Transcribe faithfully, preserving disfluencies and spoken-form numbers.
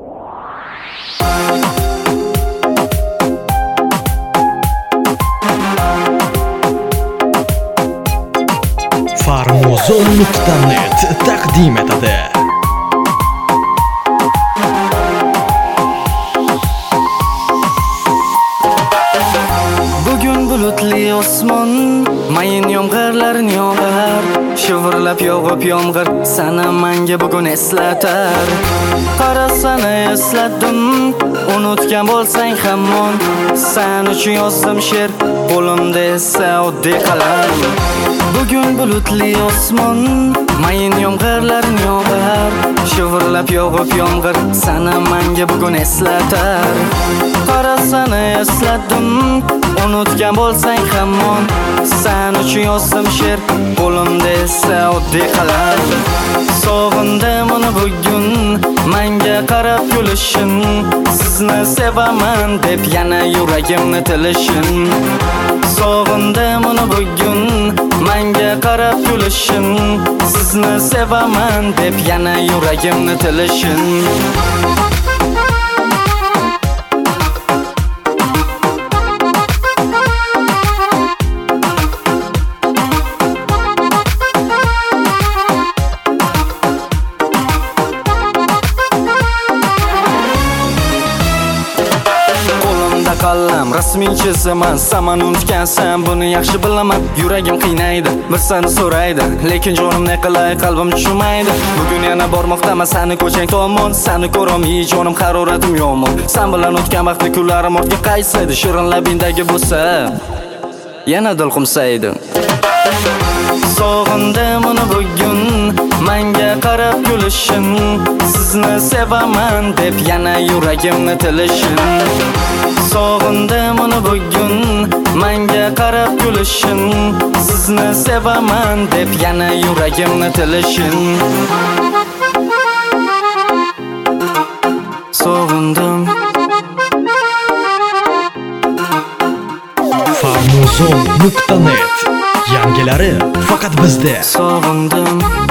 farmozon nuqta net taqdim etadi. Bugun bulutli osmon, mayin yomg'irlar yog'ar, shivirlab yog'ib yomg'ir sana menga bugun eslatar. Qarasana esladim, unutgan bo'lsang hamon, sen uchun yozdim she'r, qo'limda esa oddiy qalam. Bugun bulutli osmon, mayin yomg'irlar yog'ar, shivirlab yog'ib yomg'ir sana menga bugun eslatar. Qarasana esladim, unutgan bo'lsang hamon, sen uchun yozdim she'r, qo'limda esa oddiy qalam. Sog'indim uni bugun, menga qarab kulishin, sizni sevaman deb yana yuragimni tilishin. Sog'indim uni bugun, menga qarab kulishin, sizni sevaman deb yana yuragimni tilishin. Qallam rasmiy chizaman, saman unutgansan, buni yaxshi bilaman. Yuragim qiynaydi, bir seni so'raydi, lekin jonim ne qilay, qalbim tushmaydi. Bugun yana bormoqdaman seni ko'chang tomon, seni ko'rolmay jonim haroratim yomon. Sen bilan o'tgan vaqtni kunlarim ortga qaysaydi, shirin labingdagi bo'lsa yana dil qumsaydi. Sog'indim uni bugun, menga qarab kulishin, sizni sevaman deb yana yuragimni tilishin. Sog'indim uni bugun, menga qarab kulishin, sizni sevaman deb yana yuragimni tilishin. Sog'indim. farmozon nuqta net yangilari faqat bizda. Sog'indim.